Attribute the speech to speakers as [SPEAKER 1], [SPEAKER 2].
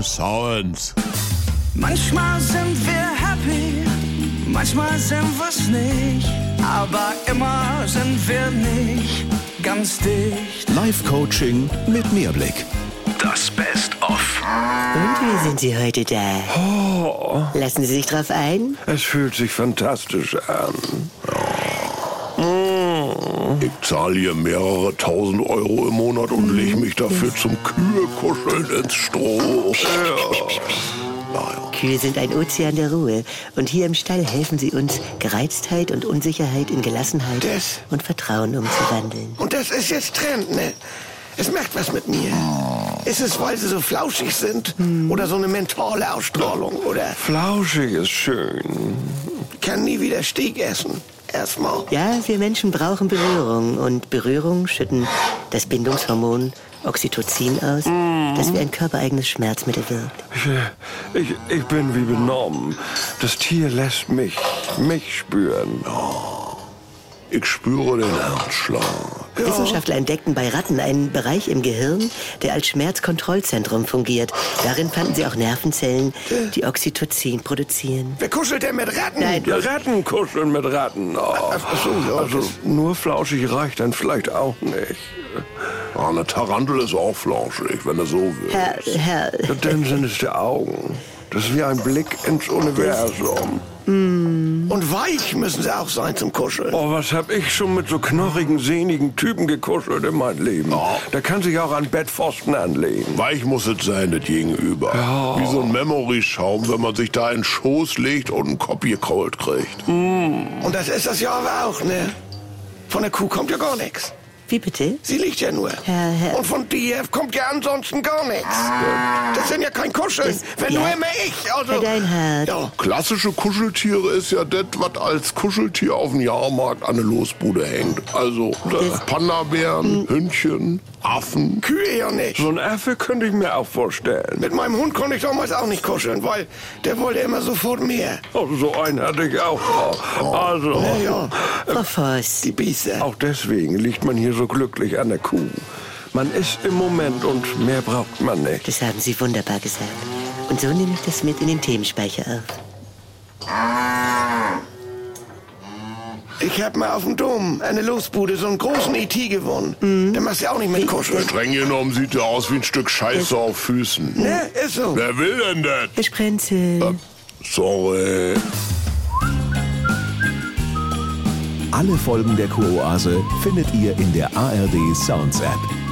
[SPEAKER 1] Sounds.
[SPEAKER 2] Manchmal sind wir happy, manchmal sind wir's nicht, aber immer sind wir nicht ganz dicht.
[SPEAKER 3] Live-Coaching mit Mehrblick.
[SPEAKER 4] Das Best-of.
[SPEAKER 5] Und wie sind Sie heute da? Lassen Sie sich drauf ein?
[SPEAKER 6] Es fühlt sich fantastisch an.
[SPEAKER 1] Ich zahle hier mehrere tausend Euro im Monat und leg mich dafür zum Kühe-Kuscheln ins Stroh.
[SPEAKER 5] Kühe sind ein Ozean der Ruhe. Und hier im Stall helfen sie uns, Gereiztheit und Unsicherheit in Gelassenheit und Vertrauen umzuwandeln.
[SPEAKER 7] Und das ist jetzt Trend, ne? Es macht was mit mir. Ist es, weil sie so flauschig sind? Oder so eine mentale Ausstrahlung, oder?
[SPEAKER 6] Flauschig ist schön.
[SPEAKER 7] Ich kann nie wieder Steak essen. Erstmal.
[SPEAKER 5] Ja, wir Menschen brauchen Berührung. Und Berührung schütten das Bindungshormon Oxytocin aus, das wie ein körpereigenes Schmerzmittel wirkt.
[SPEAKER 6] Ich bin wie benommen. Das Tier lässt mich spüren.
[SPEAKER 1] Ich spüre den Herzschlag.
[SPEAKER 5] Wissenschaftler entdeckten bei Ratten einen Bereich im Gehirn, der als Schmerzkontrollzentrum fungiert. Darin fanden sie auch Nervenzellen, die Oxytocin produzieren.
[SPEAKER 7] Wer kuschelt denn mit Ratten?
[SPEAKER 5] Nein,
[SPEAKER 6] Ja, Ratten kuscheln mit Ratten. Also nur flauschig reicht dann vielleicht auch nicht.
[SPEAKER 1] Eine Tarantel ist auch flauschig, wenn du so willst.
[SPEAKER 5] Herr.
[SPEAKER 6] Dann sind es die Augen. Das ist wie ein Blick ins Universum.
[SPEAKER 7] Und weich müssen sie auch sein zum Kuscheln.
[SPEAKER 6] Oh, was hab ich schon mit so knorrigen, sehnigen Typen gekuschelt in meinem Leben. Da kann sich auch ein Bettpfosten anlegen.
[SPEAKER 1] Weich muss es sein, das Gegenüber.
[SPEAKER 6] Ja.
[SPEAKER 1] Wie so ein Memory-Schaum, wenn man sich da in den Schoß legt und einen Kopf gekrault kriegt.
[SPEAKER 7] Und das ist das ja aber auch, ne? Von der Kuh kommt ja gar nichts.
[SPEAKER 5] Wie bitte?
[SPEAKER 7] Sie liegt ja nur.
[SPEAKER 5] Herr.
[SPEAKER 7] Und von dir kommt ja ansonsten gar nichts. Das sind ja kein Kuscheln, wenn nur immer ich. Also,
[SPEAKER 5] Herr Deinhardt.
[SPEAKER 7] ja.
[SPEAKER 1] Klassische Kuscheltiere ist ja das, was als Kuscheltier auf dem Jahrmarkt an der Losbude hängt. Also Panda-Bären, Hündchen, Affen.
[SPEAKER 7] Kühe ja nicht.
[SPEAKER 6] So ein Affe könnte ich mir auch vorstellen.
[SPEAKER 7] Mit meinem Hund konnte ich damals auch nicht kuscheln, weil der wollte immer sofort mehr.
[SPEAKER 6] Oh, so einen hatte ich auch. Also,
[SPEAKER 7] Ja,
[SPEAKER 5] Frau Voss.
[SPEAKER 7] die Biester.
[SPEAKER 6] auch deswegen liegt man hier so glücklich an der Kuh. Man ist im Moment und mehr braucht man nicht.
[SPEAKER 5] Das haben Sie wunderbar gesagt. Und so nehme ich das mit in den Themenspeicher auf.
[SPEAKER 7] Ich hab mal auf dem Dom eine Losbude so einen großen E.T. gewonnen. Der machst du ja auch nicht mit kuscheln.
[SPEAKER 1] Streng genommen sieht der aus wie ein Stück Scheiße auf Füßen.
[SPEAKER 7] Ne, ist so.
[SPEAKER 1] Wer will denn das?
[SPEAKER 5] Herr Sprenzel.
[SPEAKER 1] Sorry.
[SPEAKER 3] Alle Folgen der Kuroase findet ihr in der ARD Sounds App.